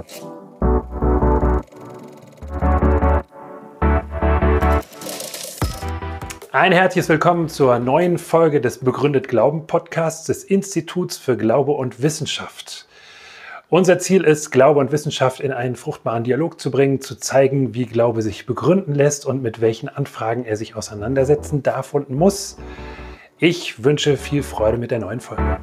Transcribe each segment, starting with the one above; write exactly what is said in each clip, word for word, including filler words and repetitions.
Ein herzliches Willkommen zur neuen Folge des Begründet Glauben Podcasts des Instituts für Glaube und Wissenschaft. Unser Ziel ist, Glaube und Wissenschaft in einen fruchtbaren Dialog zu bringen, zu zeigen, wie Glaube sich begründen lässt und mit welchen Anfragen er sich auseinandersetzen darf und muss. Ich wünsche viel Freude mit der neuen Folge.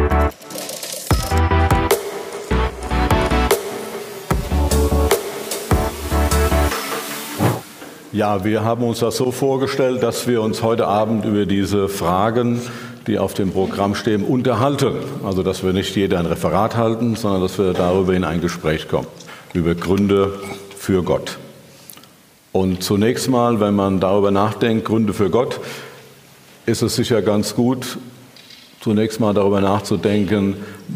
Ja, wir haben uns das so vorgestellt, dass wir uns heute Abend über diese Fragen, die auf dem Programm stehen, unterhalten. Also, dass wir nicht jeder ein Referat halten, sondern dass wir darüber in ein Gespräch kommen, über Gründe für Gott. Und zunächst mal, wenn man darüber nachdenkt, Gründe für Gott, ist es sicher ganz gut, zunächst mal darüber nachzudenken,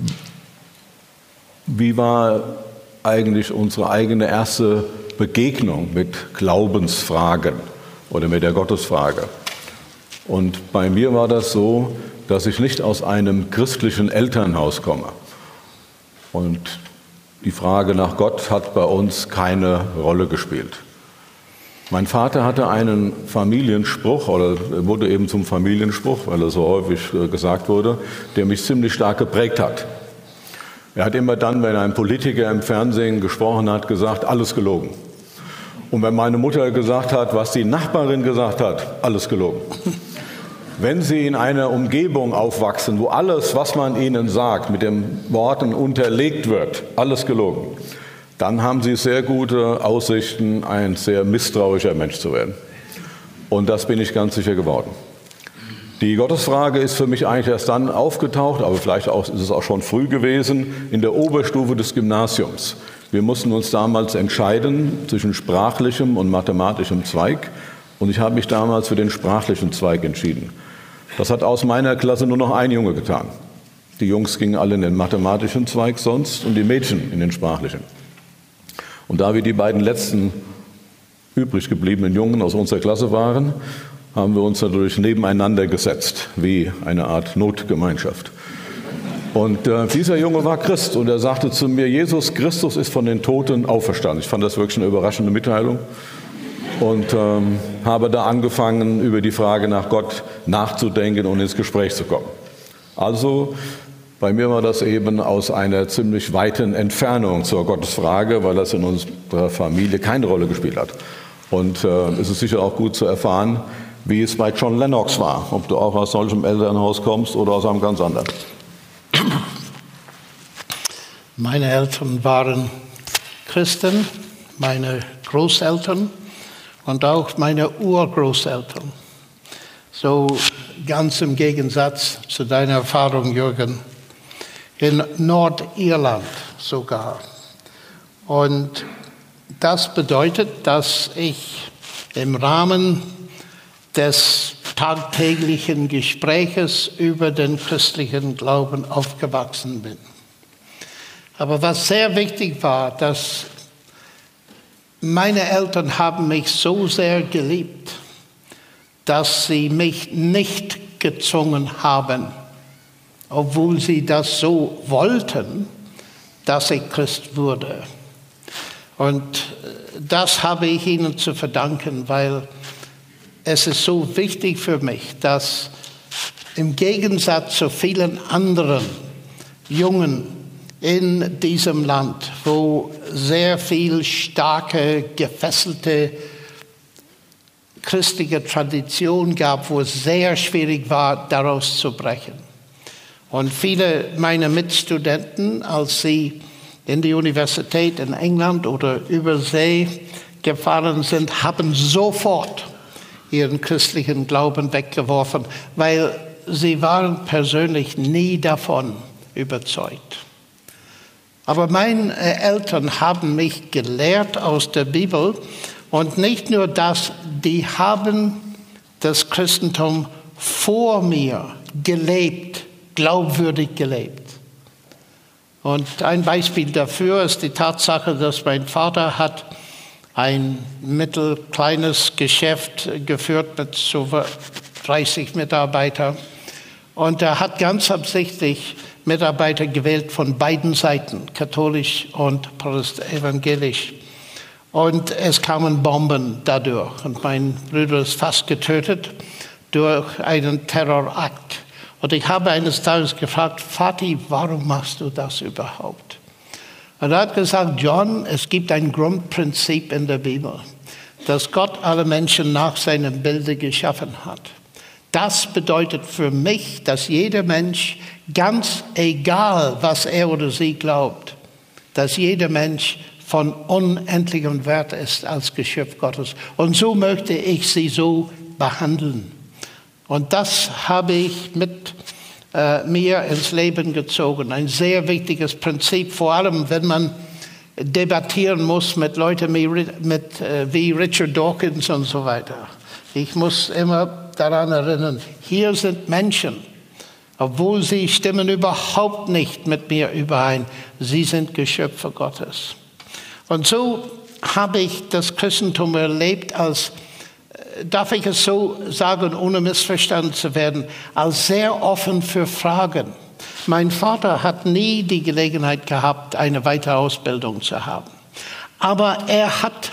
wie war eigentlich unsere eigene erste Begegnung mit Glaubensfragen oder mit der Gottesfrage. Und bei mir war das so, dass ich nicht aus einem christlichen Elternhaus komme. Und die Frage nach Gott hat bei uns keine Rolle gespielt. Mein Vater hatte einen Familienspruch, oder wurde eben zum Familienspruch, weil er so häufig gesagt wurde, der mich ziemlich stark geprägt hat. Er hat immer dann, wenn ein Politiker im Fernsehen gesprochen hat, gesagt, alles gelogen. Und wenn meine Mutter gesagt hat, was die Nachbarin gesagt hat, alles gelogen. Wenn Sie in einer Umgebung aufwachsen, wo alles, was man Ihnen sagt, mit den Worten unterlegt wird, alles gelogen, dann haben Sie sehr gute Aussichten, ein sehr misstrauischer Mensch zu werden. Und das bin ich ganz sicher geworden. Die Gottesfrage ist für mich eigentlich erst dann aufgetaucht, aber vielleicht auch, ist es auch schon früh gewesen, in der Oberstufe des Gymnasiums. Wir mussten uns damals entscheiden zwischen sprachlichem und mathematischem Zweig. Und ich habe mich damals für den sprachlichen Zweig entschieden. Das hat aus meiner Klasse nur noch ein Junge getan. Die Jungs gingen alle in den mathematischen Zweig sonst und die Mädchen in den sprachlichen. Und da wir die beiden letzten übrig gebliebenen Jungen aus unserer Klasse waren, haben wir uns natürlich nebeneinander gesetzt, wie eine Art Notgemeinschaft. Und äh, dieser Junge war Christ und er sagte zu mir, Jesus Christus ist von den Toten auferstanden. Ich fand das wirklich eine überraschende Mitteilung und ähm, habe da angefangen, über die Frage nach Gott nachzudenken und ins Gespräch zu kommen. Also bei mir war das eben aus einer ziemlich weiten Entfernung zur Gottesfrage, weil das in unserer Familie keine Rolle gespielt hat. Und äh, es ist sicher auch gut zu erfahren, wie es bei John Lennox war, ob du auch aus solchem Elternhaus kommst oder aus einem ganz anderen. Meine Eltern waren Christen, meine Großeltern und auch meine Urgroßeltern. So ganz im Gegensatz zu deiner Erfahrung, Jürgen. In Nordirland sogar. Und das bedeutet, dass ich im Rahmen des tagtäglichen Gespräches über den christlichen Glauben aufgewachsen bin. Aber was sehr wichtig war, dass meine Eltern haben mich so sehr geliebt, dass sie mich nicht gezwungen haben, obwohl sie das so wollten, dass ich Christ wurde. Und das habe ich ihnen zu verdanken, weil es ist so wichtig für mich, dass im Gegensatz zu vielen anderen Jungen in diesem Land, wo sehr viel starke, gefesselte christliche Tradition gab, wo es sehr schwierig war, daraus zu brechen. Und viele meiner Mitstudenten, als sie in die Universität in England oder über See gefahren sind, haben sofort ihren christlichen Glauben weggeworfen, weil sie waren persönlich nie davon überzeugt. Aber meine Eltern haben mich gelehrt aus der Bibel und nicht nur das, die haben das Christentum vor mir gelebt, glaubwürdig gelebt. Und ein Beispiel dafür ist die Tatsache, dass mein Vater hat ein mittelkleines Geschäft geführt mit so dreißig Mitarbeitern. Und er hat ganz absichtlich Mitarbeiter gewählt von beiden Seiten, katholisch und evangelisch. Und es kamen Bomben dadurch. Und mein Bruder ist fast getötet durch einen Terrorakt. Und ich habe eines Tages gefragt, Vati, warum machst du das überhaupt? Und er hat gesagt, John, es gibt ein Grundprinzip in der Bibel, dass Gott alle Menschen nach seinem Bilde geschaffen hat. Das bedeutet für mich, dass jeder Mensch, ganz egal, was er oder sie glaubt, dass jeder Mensch von unendlichem Wert ist als Geschöpf Gottes. Und so möchte ich sie so behandeln. Und das habe ich mit äh, mir ins Leben gezogen. Ein sehr wichtiges Prinzip, vor allem wenn man debattieren muss mit Leuten wie, mit, äh, wie Richard Dawkins und so weiter. Ich muss immer daran erinnern, hier sind Menschen, obwohl sie stimmen überhaupt nicht mit mir überein. Sie sind Geschöpfe Gottes. Und so habe ich das Christentum erlebt als, darf ich es so sagen, ohne missverstanden zu werden, als sehr offen für Fragen. Mein Vater hat nie die Gelegenheit gehabt, eine weitere Ausbildung zu haben. Aber er hat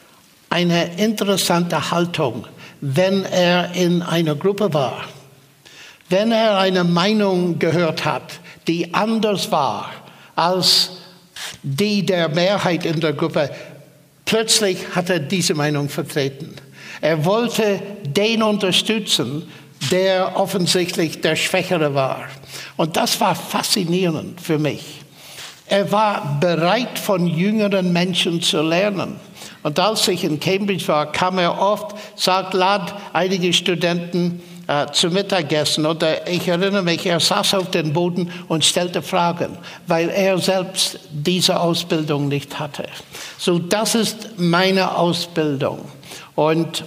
eine interessante Haltung, wenn er in einer Gruppe war. Wenn er eine Meinung gehört hat, die anders war als die der Mehrheit in der Gruppe, plötzlich hat er diese Meinung vertreten. Er wollte den unterstützen, der offensichtlich der Schwächere war. Und das war faszinierend für mich. Er war bereit, von jüngeren Menschen zu lernen. Und als ich in Cambridge war, kam er oft, sagt, lad einige Studenten äh, zu Mittagessen. Oder ich erinnere mich, er saß auf dem Boden und stellte Fragen, weil er selbst diese Ausbildung nicht hatte. So, das ist meine Ausbildung. Und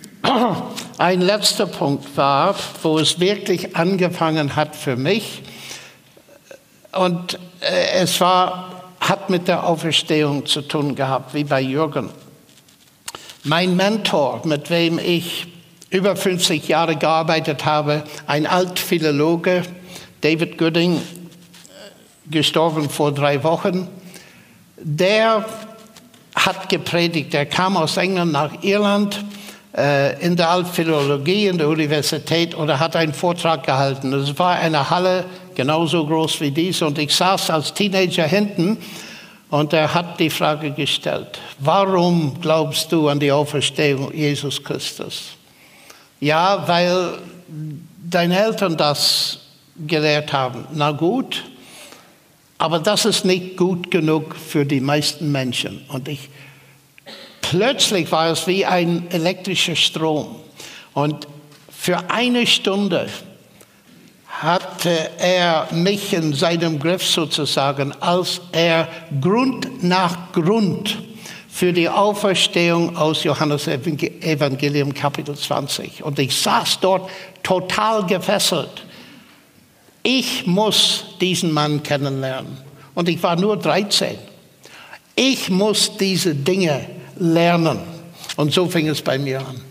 ein letzter Punkt war, wo es wirklich angefangen hat für mich. Und äh, es war, hat mit der Auferstehung zu tun gehabt, wie bei Jürgen. Mein Mentor, mit wem ich über fünfzig Jahre gearbeitet habe, ein Altphilologe, David Gooding, gestorben vor drei Wochen, der hat gepredigt. Er kam aus England nach Irland äh, in der Altphilologie in der Universität und er hat einen Vortrag gehalten. Es war eine Halle genauso groß wie dies und ich saß als Teenager hinten. Und er hat die Frage gestellt, warum glaubst du an die Auferstehung Jesus Christus? Ja, weil deine Eltern das gelehrt haben. Na gut, aber das ist nicht gut genug für die meisten Menschen. Und ich, plötzlich war es wie ein elektrischer Strom. Und für eine Stunde hatte er mich in seinem Griff sozusagen, als er Grund nach Grund für die Auferstehung aus Johannes Evangelium Kapitel zwanzig. Und ich saß dort total gefesselt. Ich muss diesen Mann kennenlernen. Und ich war nur dreizehn. Ich muss diese Dinge lernen. Und so fing es bei mir an.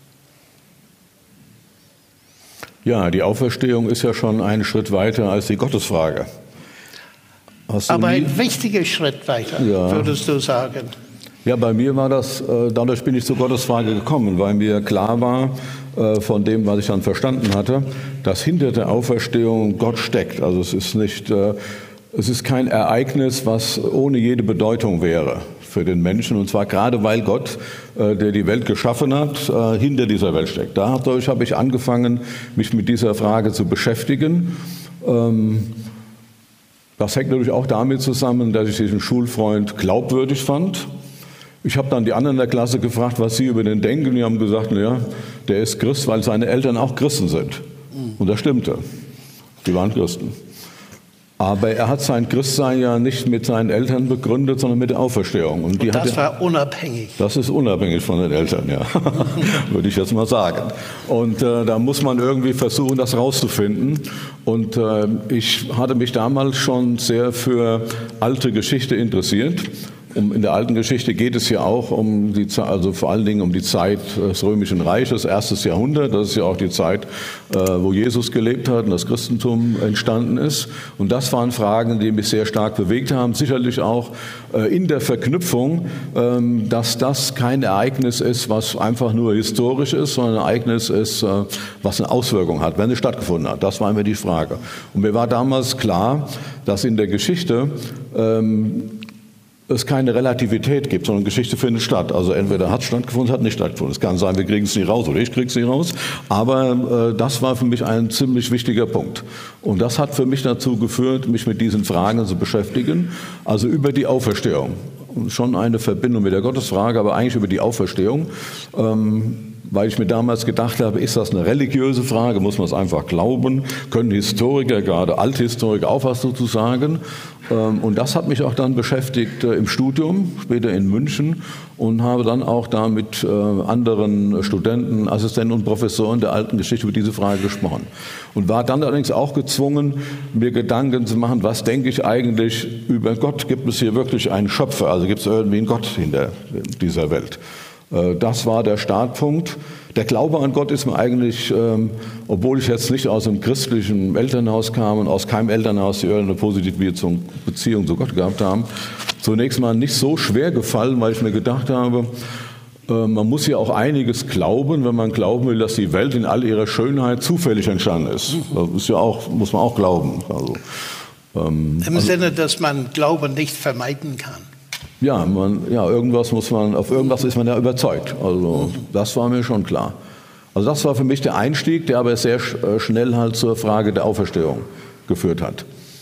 Ja, die Auferstehung ist ja schon einen Schritt weiter als die Gottesfrage. Aber ein wichtiger Schritt weiter, ja, würdest du sagen? Ja, bei mir war das, äh, dadurch bin ich zur Gottesfrage gekommen, weil mir klar war, äh, von dem, was ich dann verstanden hatte, dass hinter der Auferstehung Gott steckt. Also es ist nicht, äh, es ist kein Ereignis, was ohne jede Bedeutung wäre für den Menschen. Und zwar gerade, weil Gott, äh, der die Welt geschaffen hat, äh, hinter dieser Welt steckt. Dadurch habe ich angefangen, mich mit dieser Frage zu beschäftigen. Ähm, das hängt natürlich auch damit zusammen, dass ich diesen Schulfreund glaubwürdig fand. Ich habe dann die anderen in der Klasse gefragt, was sie über den denken. Die haben gesagt, naja, der ist Christ, weil seine Eltern auch Christen sind. Und das stimmte. Die waren Christen. Aber er hat sein Christsein ja nicht mit seinen Eltern begründet, sondern mit der Auferstehung. Und, die Und das hat war unabhängig. Das ist unabhängig von den Eltern, ja, würde ich jetzt mal sagen. Und äh, da muss man irgendwie versuchen, das rauszufinden. Und äh, ich hatte mich damals schon sehr für alte Geschichte interessiert um, in der alten Geschichte geht es ja auch um die, also vor allen Dingen um die Zeit des Römischen Reiches, erstes Jahrhundert. Das ist ja auch die Zeit, wo Jesus gelebt hat und das Christentum entstanden ist. Und das waren Fragen, die mich sehr stark bewegt haben. Sicherlich auch in der Verknüpfung, dass das kein Ereignis ist, was einfach nur historisch ist, sondern ein Ereignis ist, was eine Auswirkung hat, wenn es stattgefunden hat. Das war mir die Frage. Und mir war damals klar, dass in der Geschichte ähm, es keine Relativität gibt, sondern Geschichte findet statt. Also entweder hat es stattgefunden, hat nicht stattgefunden. Es kann sein, wir kriegen es nicht raus oder ich kriege es nicht raus. Aber äh, das war für mich ein ziemlich wichtiger Punkt. Und das hat für mich dazu geführt, mich mit diesen Fragen zu beschäftigen. Also über die Auferstehung. Schon eine Verbindung mit der Gottesfrage, aber eigentlich über die Auferstehung. Ähm, Weil ich mir damals gedacht habe, ist das eine religiöse Frage, muss man es einfach glauben? Können Historiker, gerade Althistoriker, auch was dazu sagen? Und das hat mich auch dann beschäftigt im Studium, später in München, und habe dann auch da mit anderen Studenten, Assistenten und Professoren der alten Geschichte über diese Frage gesprochen. Und war dann allerdings auch gezwungen, mir Gedanken zu machen, was denke ich eigentlich über Gott? Gibt es hier wirklich einen Schöpfer? Also gibt es irgendwie einen Gott hinter dieser Welt? Das war der Startpunkt. Der Glaube an Gott ist mir eigentlich, ähm, obwohl ich jetzt nicht aus einem christlichen Elternhaus kam und aus keinem Elternhaus, die eine positive Beziehung, Beziehung zu Gott gehabt haben, zunächst mal nicht so schwer gefallen, weil ich mir gedacht habe, äh, man muss ja auch einiges glauben, wenn man glauben will, dass die Welt in all ihrer Schönheit zufällig entstanden ist. Das ist ja auch, muss man auch glauben. Also, ähm, Im also, Sinne, dass man Glauben nicht vermeiden kann. Ja, man, ja, irgendwas muss man, auf irgendwas ist man ja überzeugt. Also das war mir schon klar. Also das war für mich der Einstieg, der aber sehr schnell halt zur Frage der Auferstehung geführt hat.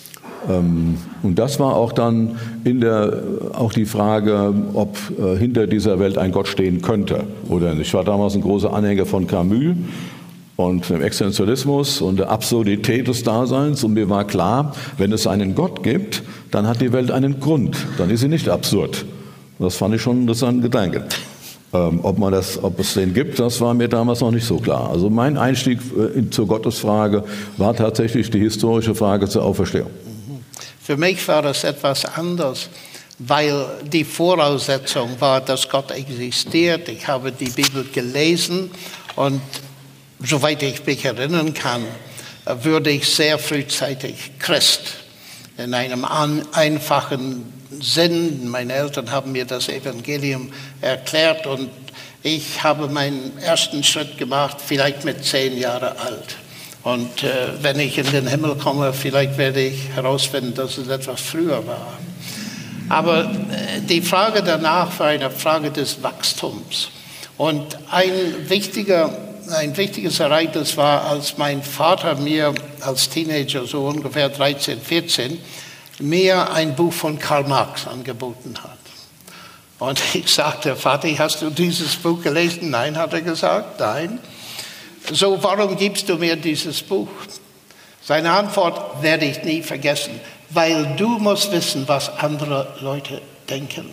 Und das war auch dann in der, auch die Frage, ob hinter dieser Welt ein Gott stehen könnte oder nicht. Ich war damals ein großer Anhänger von Camus und dem Existenzialismus und der Absurdität des Daseins. Und mir war klar, wenn es einen Gott gibt, dann hat die Welt einen Grund. Dann ist sie nicht absurd. Das fand ich schon einen interessanten Gedanke. Ähm, ob, man das, ob es den gibt, das war mir damals noch nicht so klar. Also mein Einstieg äh, zur Gottesfrage war tatsächlich die historische Frage zur Auferstehung. Für mich war das etwas anders, weil die Voraussetzung war, dass Gott existiert. Ich habe die Bibel gelesen und soweit ich mich erinnern kann, wurde ich sehr frühzeitig Christ. In einem einfachen Sinn. Meine Eltern haben mir das Evangelium erklärt und ich habe meinen ersten Schritt gemacht, vielleicht mit zehn Jahren alt. Und äh, wenn ich in den Himmel komme, vielleicht werde ich herausfinden, dass es etwas früher war. Aber äh, die Frage danach war eine Frage des Wachstums. Und ein wichtiger Ein wichtiges Ereignis war, als mein Vater mir als Teenager, so ungefähr dreizehn, vierzehn, mir ein Buch von Karl Marx angeboten hat. Und ich sagte, Vater, hast du dieses Buch gelesen? Nein, hat er gesagt, nein. So, warum gibst du mir dieses Buch? Seine Antwort werde ich nie vergessen, weil du musst wissen, was andere Leute denken.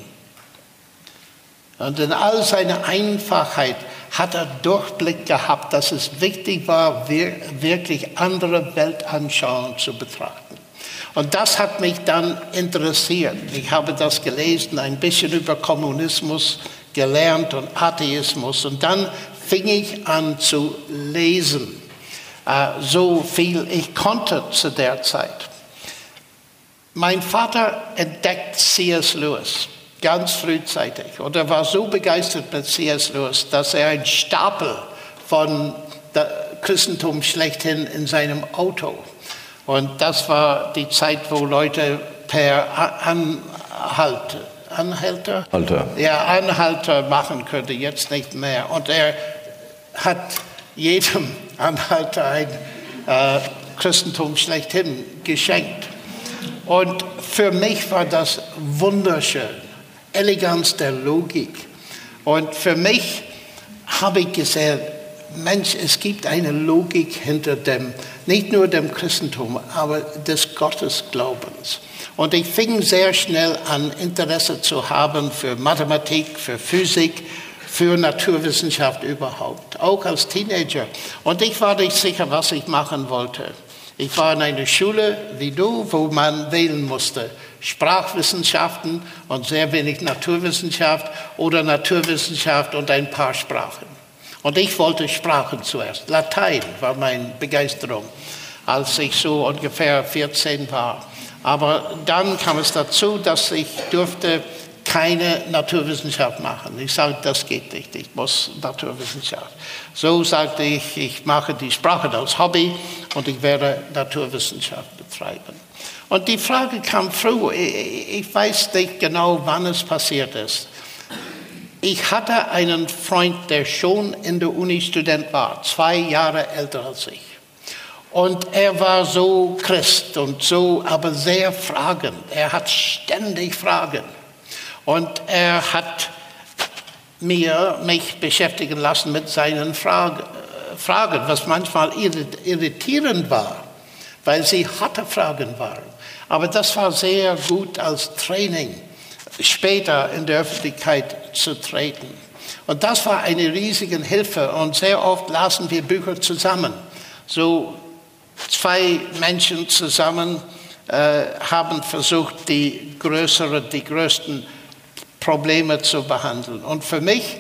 Und in all seiner Einfachheit hat er Durchblick gehabt, dass es wichtig war, wirklich andere Weltanschauungen zu betrachten. Und das hat mich dann interessiert. Ich habe das gelesen, ein bisschen über Kommunismus gelernt und Atheismus. Und dann fing ich an zu lesen, so viel ich konnte zu der Zeit. Mein Vater entdeckt C S Lewis. Ganz frühzeitig. Und er war so begeistert mit C S Lewis, dass er einen Stapel von der Christentum schlechthin in seinem Auto. Und das war die Zeit, wo Leute per Anhalt, Anhalter? Alter. Ja, Anhalter machen könnte, jetzt nicht mehr. Und er hat jedem Anhalter ein äh, Christentum schlechthin geschenkt. Und für mich war das wunderschön. Eleganz der Logik. Und für mich habe ich gesehen, Mensch, es gibt eine Logik hinter dem, nicht nur dem Christentum, aber des Gottesglaubens. Und ich fing sehr schnell an, Interesse zu haben für Mathematik, für Physik, für Naturwissenschaft überhaupt, auch als Teenager. Und ich war nicht sicher, was ich machen wollte. Ich war in einer Schule wie du, wo man wählen musste. Sprachwissenschaften und sehr wenig Naturwissenschaft oder Naturwissenschaft und ein paar Sprachen. Und ich wollte Sprachen zuerst. Latein war meine Begeisterung, als ich so ungefähr vierzehn war. Aber dann kam es dazu, dass ich durfte keine Naturwissenschaft machen. Ich sagte, das geht nicht, ich muss Naturwissenschaft. So sagte ich, ich mache die Sprache als Hobby und ich werde Naturwissenschaft betreiben. Und die Frage kam früh, ich weiß nicht genau, wann es passiert ist. Ich hatte einen Freund, der schon in der Uni Student war, zwei Jahre älter als ich. Und er war so Christ und so, aber sehr fragend. Er hat ständig Fragen. Und er hat mir, mich beschäftigen lassen mit seinen Fragen, Fragen, was manchmal irritierend war, weil sie harte Fragen waren. Aber das war sehr gut als Training, später in der Öffentlichkeit zu treten. Und das war eine riesige Hilfe. Und sehr oft lasen wir Bücher zusammen. So zwei Menschen zusammen äh, haben versucht, die größeren, die größten Probleme zu behandeln. Und für mich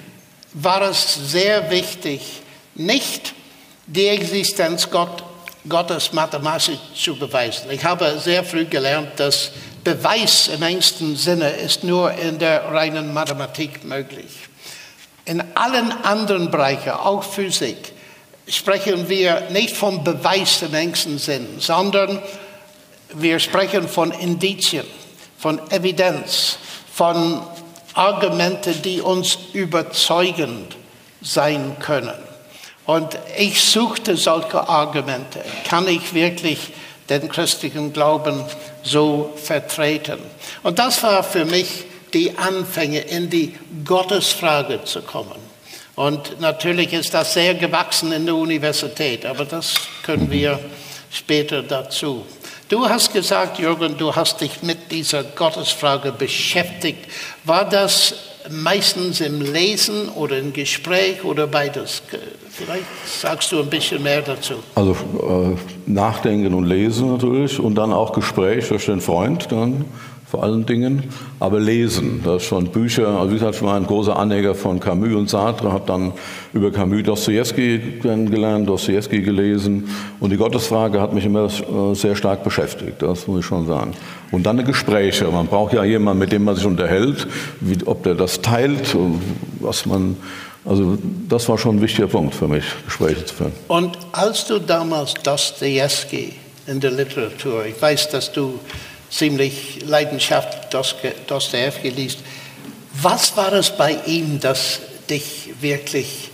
war es sehr wichtig, nicht die Existenz Gott, Gottes mathematisch zu beweisen. Ich habe sehr früh gelernt, dass Beweis im engsten Sinne ist nur in der reinen Mathematik möglich. In allen anderen Bereichen, auch Physik, sprechen wir nicht vom Beweis im engsten Sinn, sondern wir sprechen von Indizien, von Evidenz, von Argumenten, die uns überzeugend sein können. Und ich suchte solche Argumente. Kann ich wirklich den christlichen Glauben so vertreten? Und das war für mich die Anfänge, in die Gottesfrage zu kommen. Und natürlich ist das sehr gewachsen in der Universität, aber das können wir später dazu. Du hast gesagt, Jürgen, du hast dich mit dieser Gottesfrage beschäftigt. War das meistens im Lesen oder im Gespräch oder beides? Vielleicht sagst du ein bisschen mehr dazu. Also äh, Nachdenken und Lesen natürlich und dann auch Gespräch durch den Freund dann vor allen Dingen, aber lesen, das ist schon Bücher, also wie gesagt, ich war ein großer Anhänger von Camus und Sartre, habe dann über Camus Dostoevsky kennengelernt, Dostoevsky gelesen und die Gottesfrage hat mich immer sehr stark beschäftigt, das muss ich schon sagen. Und dann Gespräche, man braucht ja jemanden, mit dem man sich unterhält, wie, ob der das teilt, was man, also das war schon ein wichtiger Punkt für mich, Gespräche zu führen. Und als du damals Dostoevsky in der Literatur, ich weiß, dass du ziemlich leidenschaftlich Dostoevsky liest. Was war es bei ihm, das dich wirklich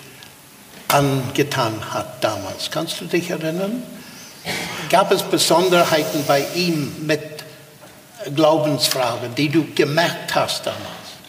angetan hat damals? Kannst du dich erinnern? Gab es Besonderheiten bei ihm mit Glaubensfragen, die du gemerkt hast damals?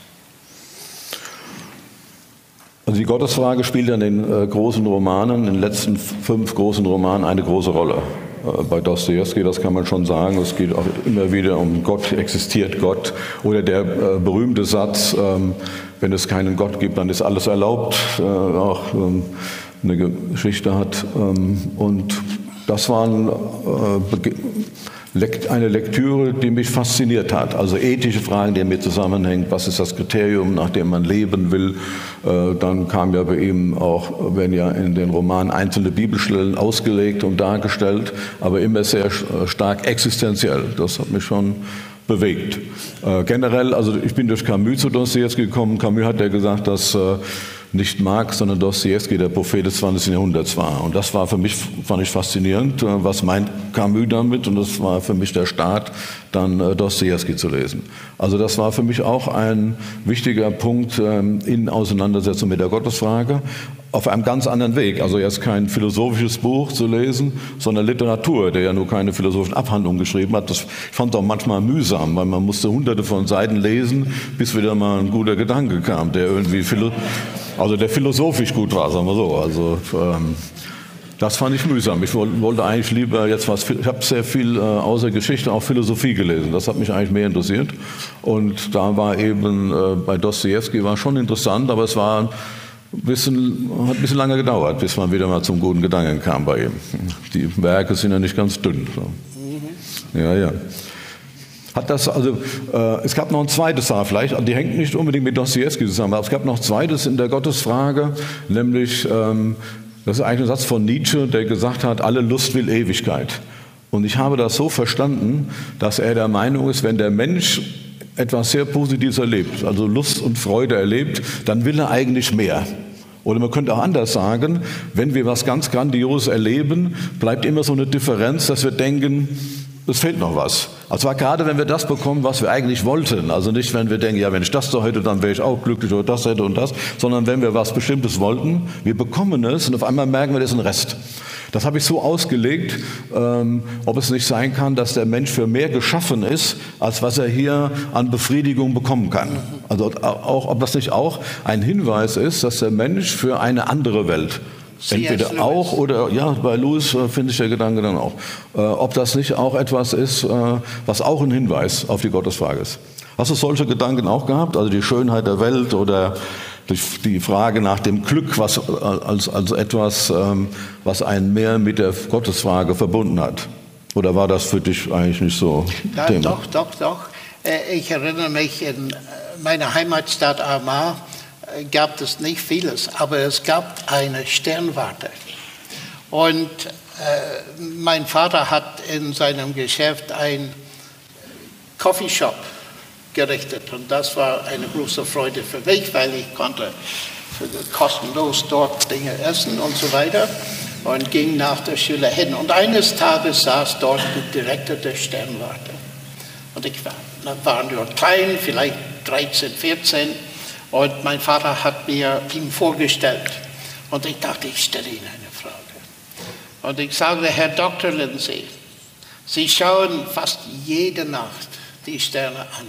Also die Gottesfrage spielt in den äh, großen Romanen, in den letzten fünf großen Romanen eine große Rolle. Bei Dostoevsky, das kann man schon sagen, es geht auch immer wieder um Gott, existiert Gott. Oder der äh, berühmte Satz, ähm, wenn es keinen Gott gibt, dann ist alles erlaubt, äh, auch ähm, eine Geschichte hat. Ähm, und das war ein, äh, eine Lektüre, die mich fasziniert hat. Also ethische Fragen, die damit zusammenhängen. Was ist das Kriterium, nach dem man leben will? Äh, dann kam ja bei ihm auch, werden ja in den Romanen einzelne Bibelstellen ausgelegt und dargestellt, aber immer sehr stark existenziell. Das hat mich schon bewegt. Äh, generell, also ich bin durch Camus zu Dostoevsky gekommen. Camus hat ja gesagt, dass äh, nicht Marx, sondern Dostoevsky der Prophet des zwanzigsten Jahrhunderts war. Und das war für mich, fand ich faszinierend. Was meint Camus damit? Und das war für mich der Start, dann Dostoevsky zu lesen. Also das war für mich auch ein wichtiger Punkt in Auseinandersetzung mit der Gottesfrage. Auf einem ganz anderen Weg. Also jetzt kein philosophisches Buch zu lesen, sondern Literatur, der ja nur keine philosophischen Abhandlungen geschrieben hat. Das fand ich auch manchmal mühsam, weil man musste hunderte von Seiten lesen, bis wieder mal ein guter Gedanke kam, der irgendwie philo- also der philosophisch gut war, sagen wir so. Also ähm, das fand ich mühsam. Ich wollte eigentlich lieber jetzt was, ich habe sehr viel äh, außer Geschichte auch Philosophie gelesen. Das hat mich eigentlich mehr interessiert. Und da war eben äh, bei Dostoevsky war schon interessant, aber es war ein bisschen, hat ein bisschen lange gedauert, bis man wieder mal zum guten Gedanken kam bei ihm. Die Werke sind ja nicht ganz dünn. So. Ja, ja. hat das, also äh, es gab noch ein zweites Sache vielleicht, die hängt nicht unbedingt mit Dostoevsky zusammen, aber es gab noch ein zweites in der Gottesfrage, nämlich, ähm, das ist eigentlich ein Satz von Nietzsche, der gesagt hat, alle Lust will Ewigkeit. Und ich habe das so verstanden, dass er der Meinung ist, wenn der Mensch etwas sehr Positives erlebt, also Lust und Freude erlebt, dann will er eigentlich mehr. Oder man könnte auch anders sagen, wenn wir was ganz Grandioses erleben, bleibt immer so eine Differenz, dass wir denken, es fehlt noch was. Und zwar gerade, wenn wir das bekommen, was wir eigentlich wollten. Also nicht, wenn wir denken, ja, wenn ich das so hätte, dann wäre ich auch glücklich oder das hätte und das, sondern wenn wir was Bestimmtes wollten, wir bekommen es und auf einmal merken wir, das ist ein Rest. Das habe ich so ausgelegt, ähm, ob es nicht sein kann, dass der Mensch für mehr geschaffen ist, als was er hier an Befriedigung bekommen kann. Also auch, ob das nicht auch ein Hinweis ist, dass der Mensch für eine andere Welt, entweder auch oder, ja, bei Lewis äh, finde ich der Gedanke dann auch, äh, ob das nicht auch etwas ist, äh, was auch ein Hinweis auf die Gottesfrage ist. Hast du solche Gedanken auch gehabt, also die Schönheit der Welt oder die Frage nach dem Glück, was als, als etwas, ähm, was einen mehr mit der Gottesfrage verbunden hat? Oder war das für dich eigentlich nicht so ja, Thema? Doch, doch, doch. Ich erinnere mich, in meiner Heimatstadt Armagh gab es nicht vieles, aber es gab eine Sternwarte. Und äh, mein Vater hat in seinem Geschäft einen Coffeeshop gerichtet. Und das war eine große Freude für mich, weil ich konnte kostenlos dort Dinge essen und so weiter und ging nach der Schule hin. Und eines Tages saß dort der Direktor der Sternwarte. Und ich war, war nur klein, vielleicht dreizehn, vierzehn. Und mein Vater hat mir ihn vorgestellt. Und ich dachte, ich stelle Ihnen eine Frage. Und ich sagte, Herr Doktor Lindsay, Sie schauen fast jede Nacht die Sterne an.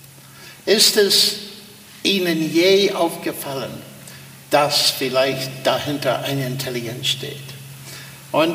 Ist es Ihnen je aufgefallen, dass vielleicht dahinter eine Intelligenz steht? Und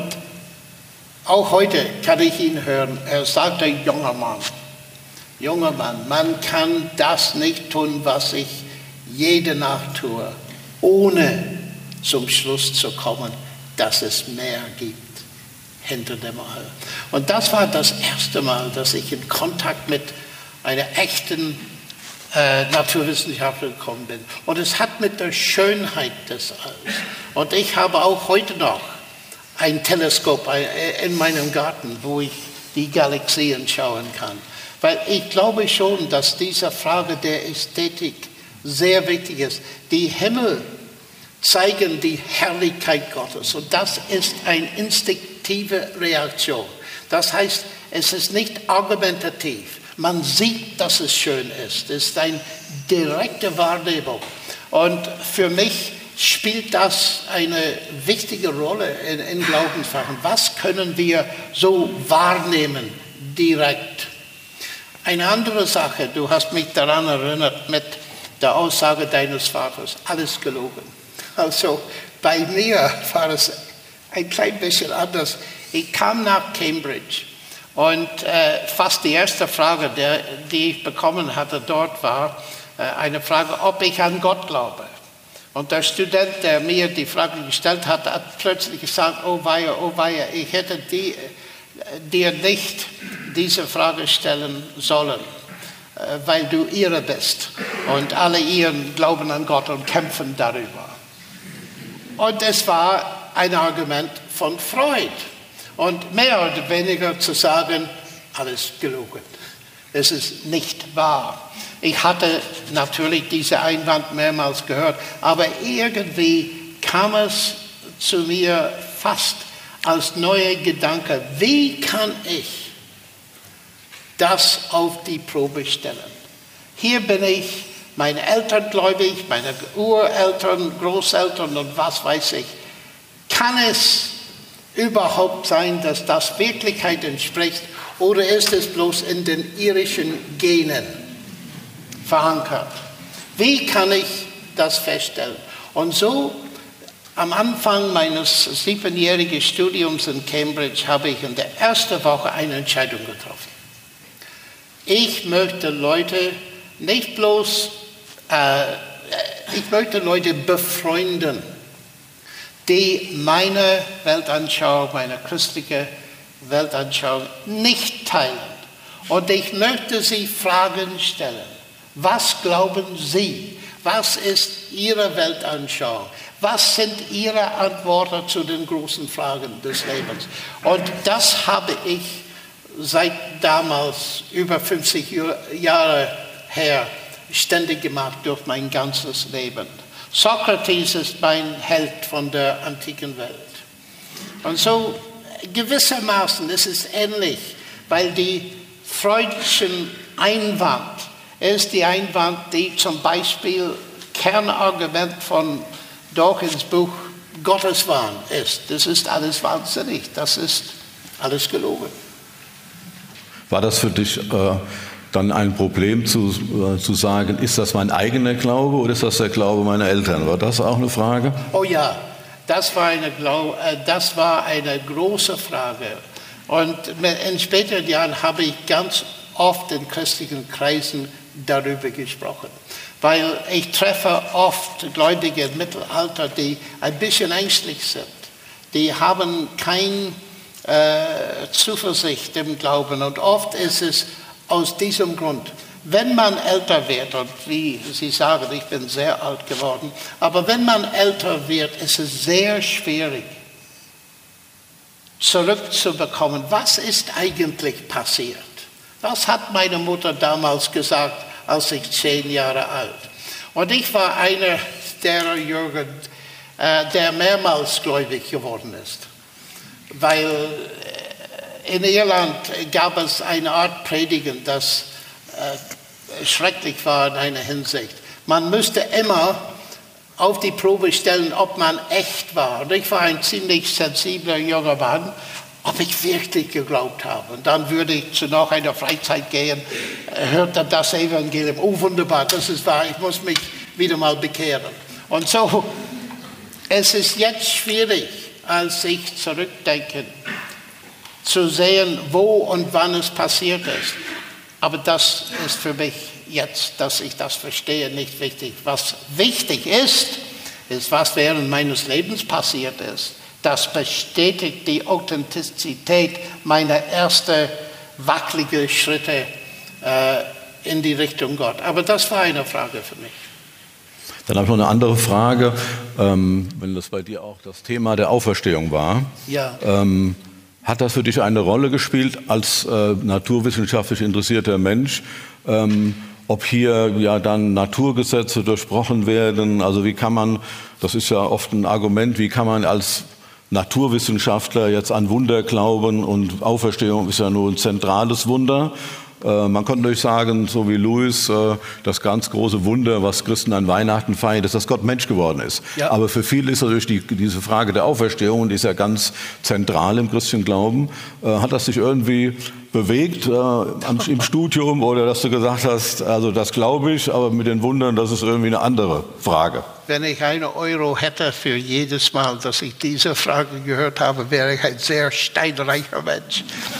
auch heute kann ich ihn hören. Er sagte, junger Mann, junger Mann, man kann das nicht tun, was ich jede Nacht tue, ohne zum Schluss zu kommen, dass es mehr gibt hinter dem All. Und das war das erste Mal, dass ich in Kontakt mit einer echten Äh, Naturwissenschaftler gekommen bin. Und es hat mit der Schönheit des Alls. Und ich habe auch heute noch ein Teleskop in meinem Garten, wo ich die Galaxien schauen kann. Weil ich glaube schon, dass diese Frage der Ästhetik sehr wichtig ist. Die Himmel zeigen die Herrlichkeit Gottes. Und das ist eine instinktive Reaktion. Das heißt, es ist nicht argumentativ. Man sieht, dass es schön ist. Es ist eine direkte Wahrnehmung. Und für mich spielt das eine wichtige Rolle in, in Glaubensfragen. Was können wir so wahrnehmen, direkt? Eine andere Sache, du hast mich daran erinnert mit der Aussage deines Vaters, alles gelogen. Also bei mir war es ein klein bisschen anders. Ich kam nach Cambridge. Und äh, fast die erste Frage, der, die ich bekommen hatte dort, war äh, eine Frage, ob ich an Gott glaube. Und der Student, der mir die Frage gestellt hat, hat plötzlich gesagt, oh weia, oh weia, ich hätte die, äh, dir nicht diese Frage stellen sollen, äh, weil du Ire bist. Und alle Iren glauben an Gott und kämpfen darüber. Und es war ein Argument von Freud. Und mehr oder weniger zu sagen, alles gelogen. Es ist nicht wahr. Ich hatte natürlich diesen Einwand mehrmals gehört, aber irgendwie kam es zu mir fast als neuer Gedanke, wie kann ich das auf die Probe stellen? Hier bin ich, meine Eltern gläubig, meine Ureltern, Großeltern und was weiß ich. Kann es überhaupt sein, dass das Wirklichkeit entspricht, oder ist es bloß in den irischen Genen verankert? Wie kann ich das feststellen? Und so am Anfang meines siebenjährigen Studiums in Cambridge habe ich in der ersten Woche eine Entscheidung getroffen. Ich möchte Leute nicht bloß, äh, ich möchte Leute befreunden, die meine Weltanschauung, meine christliche Weltanschauung nicht teilen Und ich möchte Sie Fragen stellen. Was glauben Sie? Was ist Ihre Weltanschauung? Was sind Ihre Antworten zu den großen Fragen des Lebens? Und das habe ich seit damals, über fünfzig Jahre her, ständig gemacht durch mein ganzes Leben. Sokrates ist mein Held von der antiken Welt. Und so gewissermaßen ist es ähnlich, weil die freudischen Einwand ist die Einwand, die zum Beispiel Kernargument von Dawkins Buch Gotteswahn ist. Das ist alles wahnsinnig, das ist alles gelogen. War das für dich äh, dann ein Problem zu, äh, zu sagen, ist das mein eigener Glaube oder ist das der Glaube meiner Eltern? War das auch eine Frage? Oh ja, das war eine, Glau- äh, das war eine große Frage. Und in späteren Jahren habe ich ganz oft in christlichen Kreisen darüber gesprochen. Weil ich treffe oft Gläubige im Mittelalter, die ein bisschen ängstlich sind. Die haben keine äh, Zuversicht im Glauben. Und oft ist es aus diesem Grund, wenn man älter wird, und wie Sie sagen, ich bin sehr alt geworden, aber wenn man älter wird, ist es sehr schwierig, zurückzubekommen, was ist eigentlich passiert. Das hat meine Mutter damals gesagt, als ich zehn Jahre alt. Und ich war einer der Jugend, äh, der mehrmals gläubig geworden ist. Weil äh, in Irland gab es eine Art Predigen, das äh, schrecklich war in einer Hinsicht. Man müsste immer auf die Probe stellen, ob man echt war. Und ich war ein ziemlich sensibler junger Mann, ob ich wirklich geglaubt habe. Und dann würde ich zu noch einer Freizeit gehen, hörte das Evangelium, oh wunderbar, das ist wahr, ich muss mich wieder mal bekehren. Und so, es ist jetzt schwierig, als ich zurückdenke, zu sehen, wo und wann es passiert ist. Aber das ist für mich jetzt, dass ich das verstehe, nicht wichtig. Was wichtig ist, ist, was während meines Lebens passiert ist. Das bestätigt die Authentizität meiner ersten wackeligen Schritte äh, in die Richtung Gott. Aber das war eine Frage für mich. Dann habe ich noch eine andere Frage, ähm, wenn das bei dir auch das Thema der Auferstehung war. Ja. Ähm, hat das für dich eine Rolle gespielt als äh, naturwissenschaftlich interessierter Mensch? Ähm, ob hier ja dann Naturgesetze durchbrochen werden? Also wie kann man, das ist ja oft ein Argument, wie kann man als Naturwissenschaftler jetzt an Wunder glauben und Auferstehung ist ja nur ein zentrales Wunder. Äh, man könnte natürlich sagen, so wie Louis, äh, das ganz große Wunder, was Christen an Weihnachten feiern, ist, dass Gott Mensch geworden ist. Ja. Aber für viele ist natürlich die, diese Frage der Auferstehung, die ist ja ganz zentral im christlichen Glauben. Äh, hat das dich irgendwie bewegt äh, am, im Studium oder dass du gesagt hast, also das glaube ich, aber mit den Wundern, das ist irgendwie eine andere Frage? Wenn ich einen Euro hätte für jedes Mal, dass ich diese Frage gehört habe, wäre ich ein sehr steinreicher Mensch.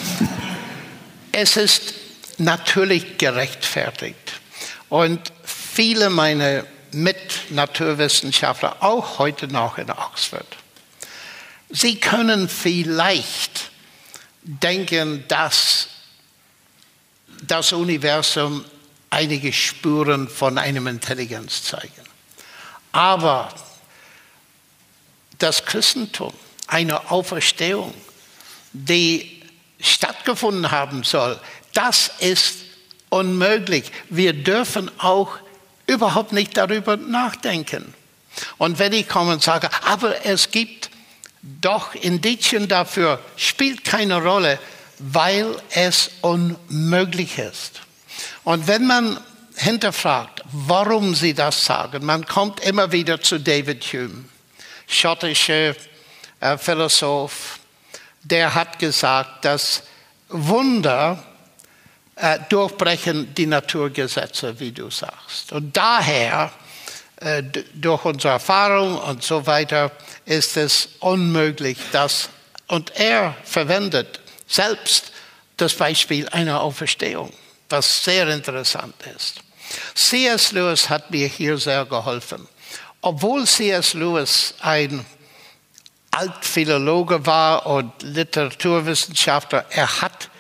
Es ist natürlich gerechtfertigt. Und viele meiner Mitnaturwissenschaftler, auch heute noch in Oxford, sie können vielleicht denken, dass das Universum einige Spuren von einer Intelligenz zeigen. Aber das Christentum, eine Auferstehung, die stattgefunden haben soll, das ist unmöglich. Wir dürfen auch überhaupt nicht darüber nachdenken. Und wenn ich komme und sage, aber es gibt doch Indizien dafür, spielt keine Rolle, weil es unmöglich ist. Und wenn man hinterfragt, warum sie das sagen, man kommt immer wieder zu David Hume, schottischer äh, Philosoph, der hat gesagt, dass Wunder äh, durchbrechen die Naturgesetze, wie du sagst. Und daher, äh, d- durch unsere Erfahrung und so weiter, ist es unmöglich, dass, und er verwendet selbst das Beispiel einer Auferstehung, was sehr interessant ist. C S Lewis hat mir hier sehr geholfen. Obwohl C S Lewis ein Altphilologe war und Literaturwissenschaftler, er hat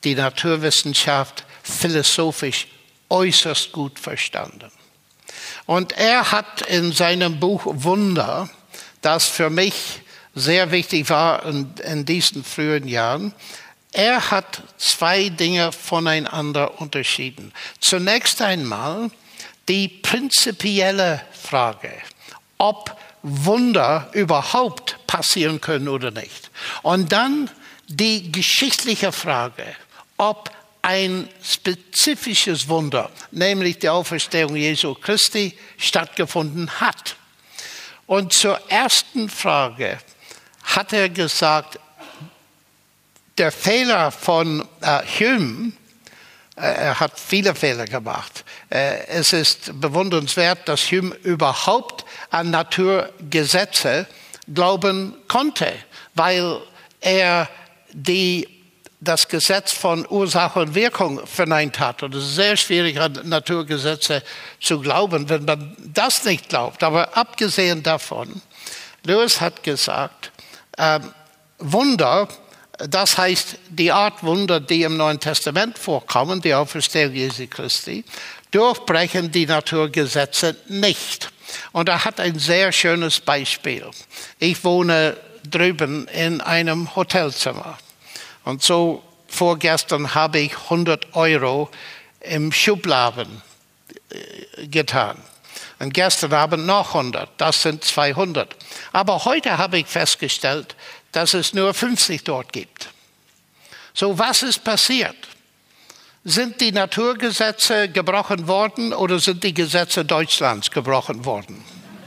die Naturwissenschaft philosophisch äußerst gut verstanden. Und er hat in seinem Buch Wunder, das für mich sehr wichtig war in, in diesen frühen Jahren, er hat zwei Dinge voneinander unterschieden. Zunächst einmal die prinzipielle Frage, ob Wunder überhaupt passieren können oder nicht. Und dann die geschichtliche Frage, ob ein spezifisches Wunder, nämlich die Auferstehung Jesu Christi, stattgefunden hat. Und zur ersten Frage hat er gesagt, der Fehler von äh, Hume, äh, er hat viele Fehler gemacht. Äh, es ist bewundernswert, dass Hume überhaupt an Naturgesetze glauben konnte, weil er die, das Gesetz von Ursache und Wirkung verneint hat. Und es ist sehr schwierig, an Naturgesetze zu glauben, wenn man das nicht glaubt. Aber abgesehen davon, Lewis hat gesagt, äh, Wunder, das heißt, die Art Wunder, die im Neuen Testament vorkommen, die Auferstehung Jesu Christi, durchbrechen die Naturgesetze nicht. Und er hat ein sehr schönes Beispiel. Ich wohne drüben in einem Hotelzimmer. Und so vorgestern habe ich hundert Euro im Schubladen getan. Und gestern Abend noch hundert. Das sind zweihundert. Aber heute habe ich festgestellt, dass es nur fünfzig dort gibt. So, was ist passiert? Sind die Naturgesetze gebrochen worden oder sind die Gesetze Deutschlands gebrochen worden?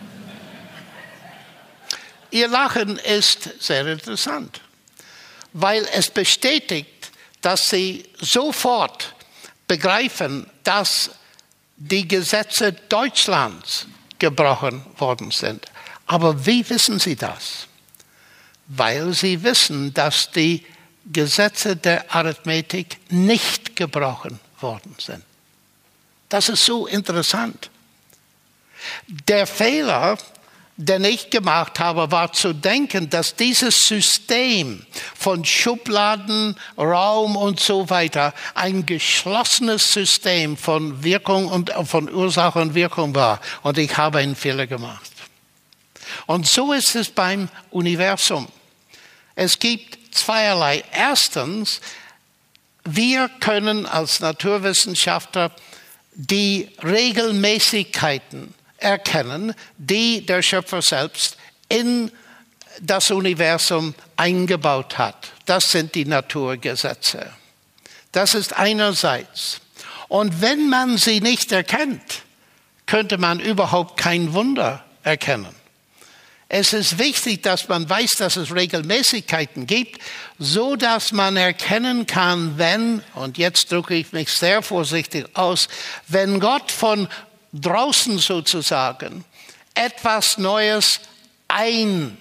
Ihr Lachen ist sehr interessant, weil es bestätigt, dass Sie sofort begreifen, dass die Gesetze Deutschlands gebrochen worden sind. Aber wie wissen Sie das? Weil Sie wissen, dass die Gesetze der Arithmetik nicht gebrochen worden sind. Das ist so interessant. Der Fehler, den ich gemacht habe, war zu denken, dass dieses System von Schubladen, Raum und so weiter ein geschlossenes System von Wirkung und von Ursache und Wirkung war. Und ich habe einen Fehler gemacht. Und so ist es beim Universum. Es gibt zweierlei. Erstens, wir können als Naturwissenschaftler die Regelmäßigkeiten erkennen, die der Schöpfer selbst in das Universum eingebaut hat. Das sind die Naturgesetze. Das ist einerseits. Und wenn man sie nicht erkennt, könnte man überhaupt kein Wunder erkennen. Es ist wichtig, dass man weiß, dass es Regelmäßigkeiten gibt, so dass man erkennen kann, wenn, und jetzt drücke ich mich sehr vorsichtig aus, wenn Gott von draußen sozusagen etwas Neues einsetzt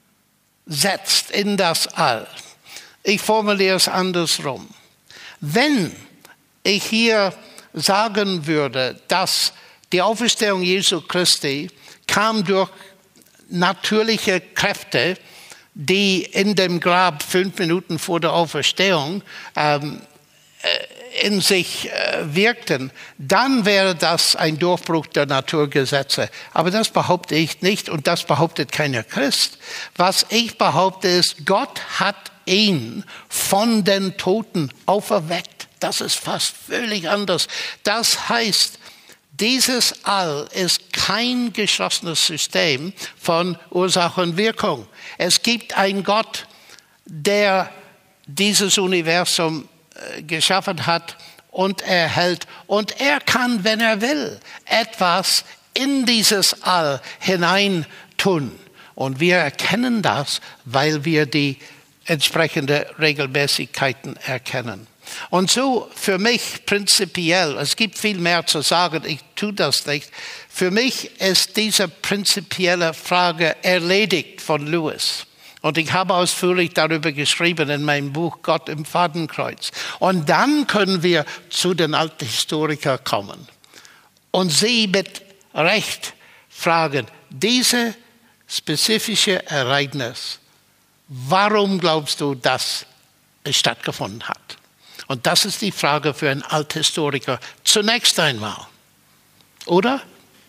in das All. Ich formuliere es andersrum. Wenn ich hier sagen würde, dass die Auferstehung Jesu Christi kam durch natürliche Kräfte, die in dem Grab fünf Minuten vor der Auferstehung ähm, in sich äh, wirkten, dann wäre das ein Durchbruch der Naturgesetze. Aber das behaupte ich nicht und das behauptet keiner Christ. Was ich behaupte ist, Gott hat ihn von den Toten auferweckt. Das ist fast völlig anders. Das heißt, dieses All ist kein geschlossenes System von Ursache und Wirkung. Es gibt einen Gott, der dieses Universum geschaffen hat und erhält. Und er kann, wenn er will, etwas in dieses All hineintun. Und wir erkennen das, weil wir die entsprechenden Regelmäßigkeiten erkennen. Und so für mich prinzipiell, es gibt viel mehr zu sagen, ich tue das nicht, für mich ist diese prinzipielle Frage erledigt von Lewis. Und ich habe ausführlich darüber geschrieben in meinem Buch Gott im Fadenkreuz. Und dann können wir zu den alten Historikern kommen und sie mit Recht fragen, diese spezifische Ereignis, warum glaubst du, dass es stattgefunden hat? Und das ist die Frage für einen Althistoriker zunächst einmal, oder?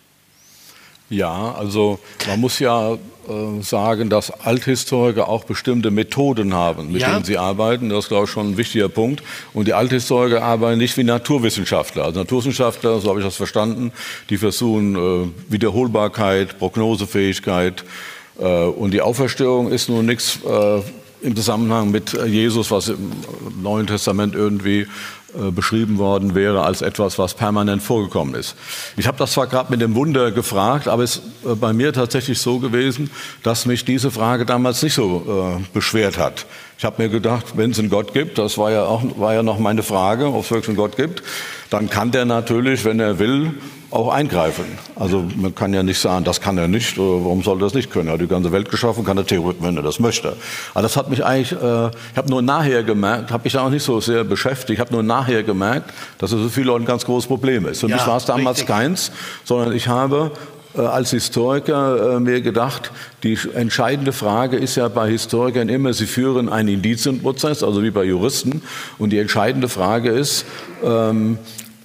Ja, also man muss ja äh, sagen, dass Althistoriker auch bestimmte Methoden haben, mit ja. denen sie arbeiten. Das ist, glaube ich, schon ein wichtiger Punkt. Und die Althistoriker arbeiten nicht wie Naturwissenschaftler. Also Naturwissenschaftler, so habe ich das verstanden, die versuchen äh, Wiederholbarkeit, Prognosefähigkeit. Äh, und die Auferstehung ist nun nichts äh, im Zusammenhang mit Jesus, was im Neuen Testament irgendwie beschrieben worden wäre als etwas, was permanent vorgekommen ist. Ich habe das zwar gerade mit dem Wunder gefragt, aber es ist bei mir tatsächlich so gewesen, dass mich diese Frage damals nicht so äh, beschwert hat. Ich habe mir gedacht, wenn es einen Gott gibt, das war ja auch war ja noch meine Frage, ob es wirklich einen Gott gibt, dann kann der natürlich, wenn er will, auch eingreifen. Also man kann ja nicht sagen, das kann er nicht, warum soll er das nicht können? Er hat die ganze Welt geschaffen, kann er theoretisch, wenn er das möchte. Aber das hat mich eigentlich, äh, ich habe nur nachher gemerkt, habe mich da auch nicht so sehr beschäftigt, ich habe nur nachher gemerkt, dass es für viele Leute ein ganz großes Problem ist. Für ja, mich war es damals richtig. keins, sondern ich habe äh, als Historiker äh, mir gedacht, die entscheidende Frage ist ja bei Historikern immer, sie führen einen Indizienprozess, also wie bei Juristen, und die entscheidende Frage ist, ähm,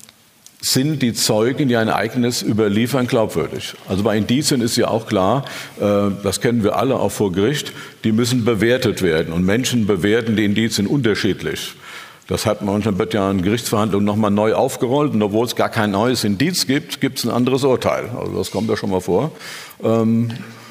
sind die Zeugen, die ein Ereignis überliefern, glaubwürdig? Also bei Indizien ist ja auch klar, äh, das kennen wir alle auch vor Gericht, die müssen bewertet werden. Und Menschen bewerten die Indizien unterschiedlich. Das hat manchmal wird ja in Gerichtsverhandlungen nochmal neu aufgerollt. Und obwohl es gar kein neues Indiz gibt, gibt es ein anderes Urteil. Also das kommt ja schon mal vor. Ähm,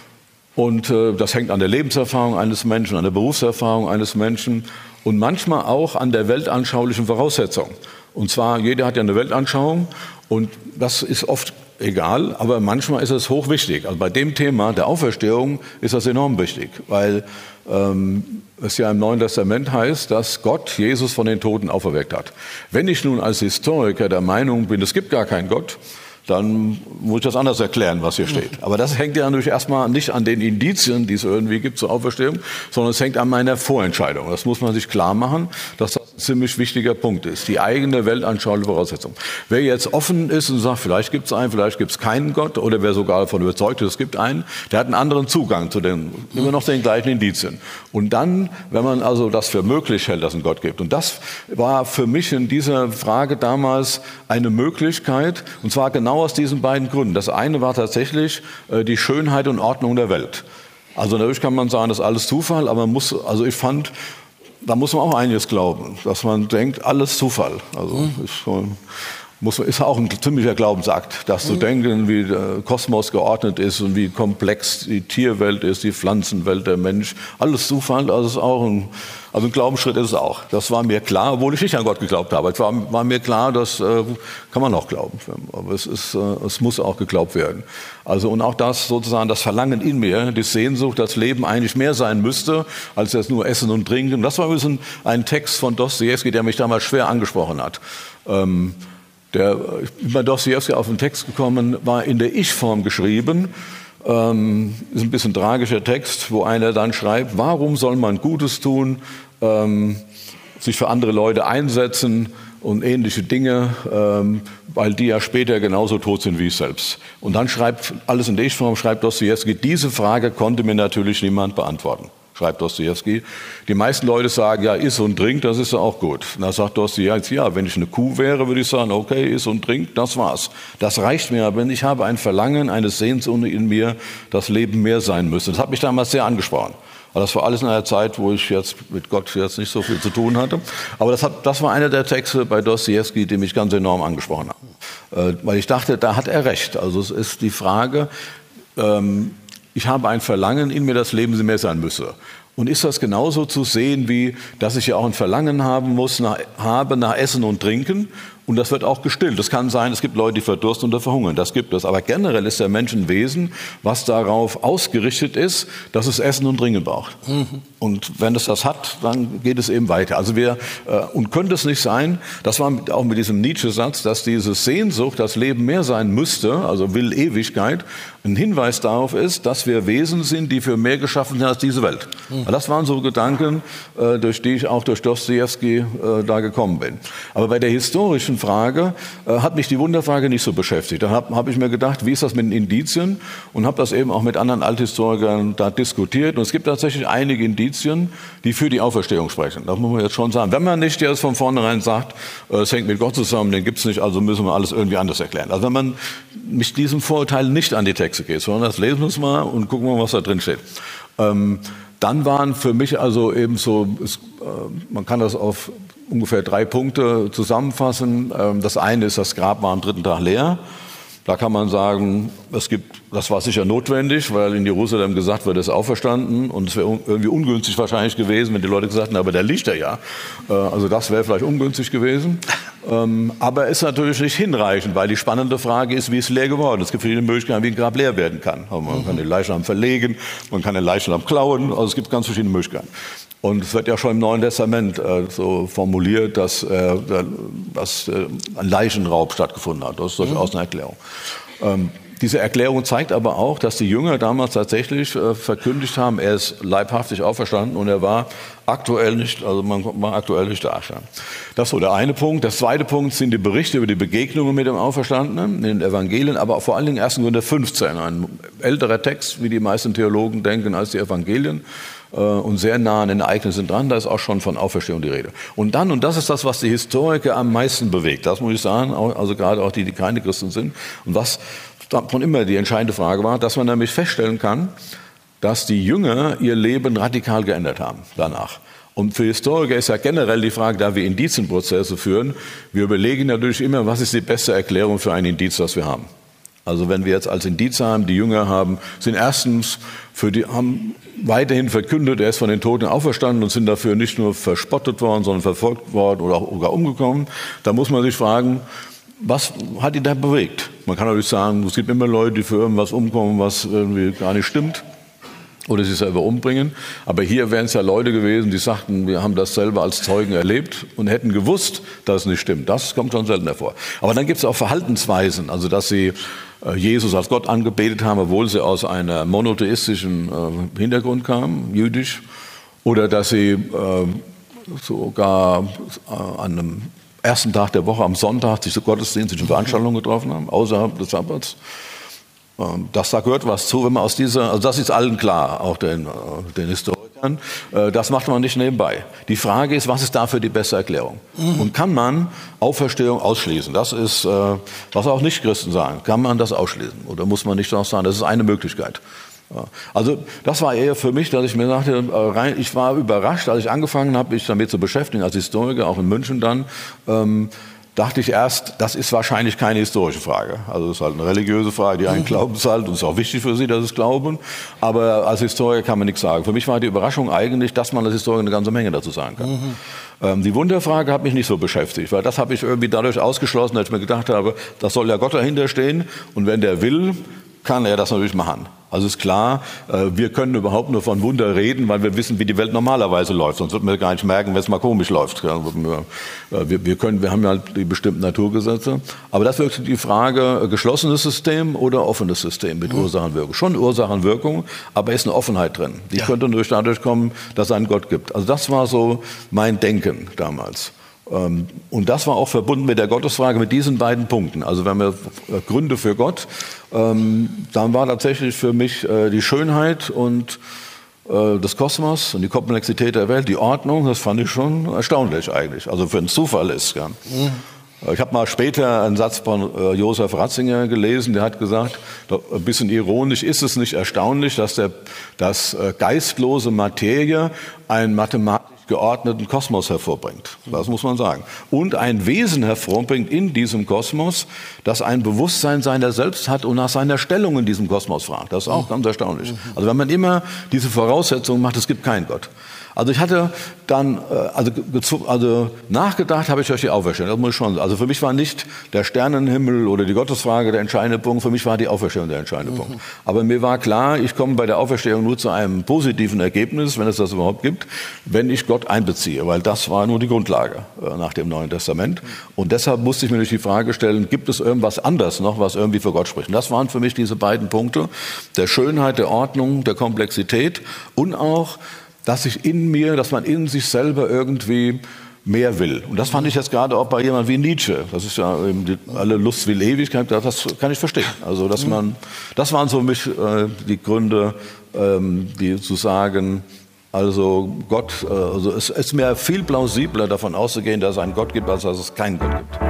und äh, das hängt an der Lebenserfahrung eines Menschen, an der Berufserfahrung eines Menschen und manchmal auch an der weltanschaulichen Voraussetzung. Und zwar, jeder hat ja eine Weltanschauung und das ist oft egal, aber manchmal ist es hochwichtig. Also bei dem Thema der Auferstehung ist das enorm wichtig, weil ähm, es ja im Neuen Testament heißt, dass Gott Jesus von den Toten auferweckt hat. Wenn ich nun als Historiker der Meinung bin, es gibt gar keinen Gott, dann muss ich das anders erklären, was hier steht. Aber das hängt ja natürlich erstmal nicht an den Indizien, die es irgendwie gibt zur Auferstehung, sondern es hängt an meiner Vorentscheidung. Das muss man sich klar machen, dass das ein ziemlich wichtiger Punkt ist. Die eigene weltanschauliche Voraussetzung. Wer jetzt offen ist und sagt, vielleicht gibt es einen, vielleicht gibt es keinen Gott, oder wer sogar davon überzeugt ist, es gibt einen, der hat einen anderen Zugang zu den, immer noch den gleichen Indizien. Und dann, wenn man also das für möglich hält, dass es einen Gott gibt. Und das war für mich in dieser Frage damals eine Möglichkeit, und zwar genau aus diesen beiden Gründen. Das eine war tatsächlich äh, die Schönheit und Ordnung der Welt. Also natürlich kann man sagen, das ist alles Zufall, aber man muss, also ich fand, da muss man auch einiges glauben, dass man denkt, alles Zufall. Also mhm. ist schon, muss, ist auch ein ziemlicher Glaubensakt, das mhm. zu denken, wie der Kosmos geordnet ist und wie komplex die Tierwelt ist, die Pflanzenwelt, der Mensch. Alles Zufall, also ist auch ein, also ein Glaubensschritt ist es auch. Das war mir klar, obwohl ich nicht an Gott geglaubt habe. Es war, war mir klar, das äh, kann man auch glauben. Aber es, ist, äh, es muss auch geglaubt werden. Also und auch das sozusagen, das Verlangen in mir, die Sehnsucht, das Leben eigentlich mehr sein müsste, als jetzt nur Essen und Trinken. Das war ein bisschen ein Text von Dostojewski, der mich damals schwer angesprochen hat. Ähm, Der, ich bin bei Dostojewski auf den Text gekommen, war in der Ich-Form geschrieben. Ähm, ist ein bisschen tragischer Text, wo einer dann schreibt, warum soll man Gutes tun, ähm, sich für andere Leute einsetzen und ähnliche Dinge, ähm, weil die ja später genauso tot sind wie ich selbst. Und dann schreibt, alles in der Ich-Form, schreibt Dostojewski, diese Frage konnte mir natürlich niemand beantworten. Schreibt Dostojewski. Die meisten Leute sagen, ja, iss und trink, das ist ja auch gut. Und da sagt Dostojewski, ja, wenn ich eine Kuh wäre, würde ich sagen, okay, iss und trink, das war's. Das reicht mir, aber ich habe ein Verlangen, eine Sehnsucht in mir, das Leben mehr sein müsste. Das hat mich damals sehr angesprochen. Aber das war alles in einer Zeit, wo ich jetzt mit Gott jetzt nicht so viel zu tun hatte. Aber das, hat, das war einer der Texte bei Dostojewski, die mich ganz enorm angesprochen haben. Äh, weil ich dachte, da hat er recht. Also es ist die Frage, ähm, ich habe ein Verlangen in mir, das Leben mehr sein müsse. Und ist das genauso zu sehen, wie dass ich ja auch ein Verlangen haben muss, nach, habe nach Essen und Trinken? Und das wird auch gestillt. Es kann sein, es gibt Leute, die verdursten oder verhungern. Das gibt es. Aber generell ist der Mensch ein Wesen, was darauf ausgerichtet ist, dass es Essen und Trinken braucht. Mhm. Und wenn es das hat, dann geht es eben weiter. Also wir, äh, und könnte es nicht sein, das war auch mit diesem Nietzsche-Satz, dass diese Sehnsucht, das Leben mehr sein müsste, also will Ewigkeit, ein Hinweis darauf ist, dass wir Wesen sind, die für mehr geschaffen sind als diese Welt. Mhm. Das waren so Gedanken, äh, durch die ich auch durch Dostojewski äh, da gekommen bin. Aber bei der historischen Frage äh, hat mich die Wunderfrage nicht so beschäftigt. Da habe hab ich mir gedacht, wie ist das mit den Indizien? Und habe das eben auch mit anderen Althistorikern da diskutiert. Und es gibt tatsächlich einige Indizien, die für die Auferstehung sprechen. Das muss man jetzt schon sagen. Wenn man nicht jetzt von vornherein sagt, äh, es hängt mit Gott zusammen, den gibt es nicht, also müssen wir alles irgendwie anders erklären. Also wenn man mit diesem Vorurteil nicht an die Texte geht, sondern das lesen wir uns mal und gucken wir, was da drin steht. Ähm, dann waren für mich also eben so, es, äh, man kann das auf ungefähr drei Punkte zusammenfassen. Ähm, das eine ist, das Grab war am dritten Tag leer. Da kann man sagen, es gibt, das war sicher notwendig, weil in Jerusalem gesagt wird, er ist auferstanden. Und es wäre irgendwie ungünstig wahrscheinlich gewesen, wenn die Leute gesagt hätten, aber der liegt er ja. Also das wäre vielleicht ungünstig gewesen. Aber ist natürlich nicht hinreichend, weil die spannende Frage ist, wie ist leer geworden? Es gibt verschiedene Möglichkeiten, wie ein Grab leer werden kann. Man kann den Leichnam verlegen, man kann den Leichnam klauen. Also es gibt ganz verschiedene Möglichkeiten. Und es wird ja schon im Neuen Testament äh, so formuliert, dass, äh, dass äh, ein Leichenraub stattgefunden hat. Das ist durchaus eine Erklärung. Ähm, diese Erklärung zeigt aber auch, dass die Jünger damals tatsächlich äh, verkündigt haben, er ist leibhaftig auferstanden und er war aktuell nicht, also man war aktuell nicht da. Das ist so der eine Punkt. Der zweite Punkt sind die Berichte über die Begegnungen mit dem Auferstandenen in den Evangelien, aber vor allen Dingen ersten Korinther fünfzehn, ein älterer Text, wie die meisten Theologen denken, als die Evangelien. Und sehr nah an den Ereignissen dran, da ist auch schon von Auferstehung die Rede. Und dann, und das ist das, was die Historiker am meisten bewegt, das muss ich sagen, also gerade auch die, die keine Christen sind, und was schon immer die entscheidende Frage war, dass man nämlich feststellen kann, dass die Jünger ihr Leben radikal geändert haben danach. Und für Historiker ist ja generell die Frage, da wir Indizienprozesse führen, wir überlegen natürlich immer, was ist die beste Erklärung für ein Indiz, das wir haben. Also wenn wir jetzt als Indiz haben, die Jünger haben, sind erstens für die, haben weiterhin verkündet, er ist von den Toten auferstanden und sind dafür nicht nur verspottet worden, sondern verfolgt worden oder auch sogar umgekommen. Da muss man sich fragen, was hat ihn da bewegt? Man kann natürlich sagen, es gibt immer Leute, die für irgendwas umkommen, was irgendwie gar nicht stimmt. Oder sich selber umbringen. Aber hier wären es ja Leute gewesen, die sagten, wir haben das selber als Zeugen erlebt und hätten gewusst, dass es nicht stimmt. Das kommt schon selten hervor. Aber dann gibt es auch Verhaltensweisen, also dass sie Jesus als Gott angebetet haben, obwohl sie aus einem monotheistischen Hintergrund kamen, jüdisch. Oder dass sie sogar an einem ersten Tag der Woche, am Sonntag, sich zu gottesdienstlichen Veranstaltungen getroffen haben, außerhalb des Sabbats. Das da gehört was zu, wenn man aus dieser, also das ist allen klar, auch den, den Historikern, das macht man nicht nebenbei. Die Frage ist, was ist dafür die beste Erklärung? Mhm. Und kann man Auferstehung ausschließen? Das ist, was auch Nicht-Christen sagen. Kann man das ausschließen? Oder muss man nicht auch sagen, das ist eine Möglichkeit? Also das war eher für mich, dass ich mir sagte, ich war überrascht, als ich angefangen habe, mich damit zu beschäftigen, als Historiker, auch in München dann, ähm, dachte ich erst, das ist wahrscheinlich keine historische Frage. Also es ist halt eine religiöse Frage, die einen Glaubenshalt, und es ist auch wichtig für Sie, dass es glauben. Aber als Historiker kann man nichts sagen. Für mich war die Überraschung eigentlich, dass man als Historiker eine ganze Menge dazu sagen kann. Mhm. Ähm, die Wunderfrage hat mich nicht so beschäftigt, weil das habe ich irgendwie dadurch ausgeschlossen, dass ich mir gedacht habe, das soll ja Gott dahinter stehen. Und wenn der will, kann er das natürlich machen. Also ist klar, wir können überhaupt nur von Wunder reden, weil wir wissen, wie die Welt normalerweise läuft. Sonst würden wir gar nicht merken, wenn es mal komisch läuft. Wir, wir, können, wir haben ja die bestimmten Naturgesetze. Aber das ist wirklich die Frage, geschlossenes System oder offenes System mit mhm. Ursachenwirkung. Schon Ursachenwirkung, aber ist eine Offenheit drin. Die ja. könnte durch dadurch kommen, dass es einen Gott gibt. Also das war so mein Denken damals. Und das war auch verbunden mit der Gottesfrage, mit diesen beiden Punkten. Also wenn wir Gründe für Gott, dann war tatsächlich für mich die Schönheit und des Kosmos und die Komplexität der Welt, die Ordnung, das fand ich schon erstaunlich eigentlich. Also für einen Zufall ist. Ja. Mhm. Ich habe mal später einen Satz von Josef Ratzinger gelesen, der hat gesagt, ein bisschen ironisch, ist es nicht erstaunlich, dass, der, dass geistlose Materie ein mathematisch geordneten Kosmos hervorbringt. Das muss man sagen. Und ein Wesen hervorbringt in diesem Kosmos, das ein Bewusstsein seiner selbst hat und nach seiner Stellung in diesem Kosmos fragt. Das ist auch ganz erstaunlich. Also wenn man immer diese Voraussetzungen macht, es gibt keinen Gott. Also ich hatte dann, also, also nachgedacht habe ich durch die Auferstehung, das muss ich schon sagen. Also für mich war nicht der Sternenhimmel oder die Gottesfrage der entscheidende Punkt, für mich war die Auferstehung der entscheidende mhm. Punkt. Aber mir war klar, ich komme bei der Auferstehung nur zu einem positiven Ergebnis, wenn es das überhaupt gibt, wenn ich Gott einbeziehe, weil das war nur die Grundlage nach dem Neuen Testament. Und deshalb musste ich mir durch die Frage stellen, gibt es irgendwas anderes noch, was irgendwie für Gott spricht? Und das waren für mich diese beiden Punkte, der Schönheit, der Ordnung, der Komplexität und auch dass sich in mir, dass man in sich selber irgendwie mehr will. Und das fand ich jetzt gerade auch bei jemandem wie Nietzsche. Das ist ja eben die, alle Lust will Ewigkeit, das kann ich verstehen. Also dass man, das waren so mich äh, die Gründe, ähm, die zu sagen, also Gott, äh, also es ist mir viel plausibler davon auszugehen, dass es einen Gott gibt, als dass es keinen Gott gibt.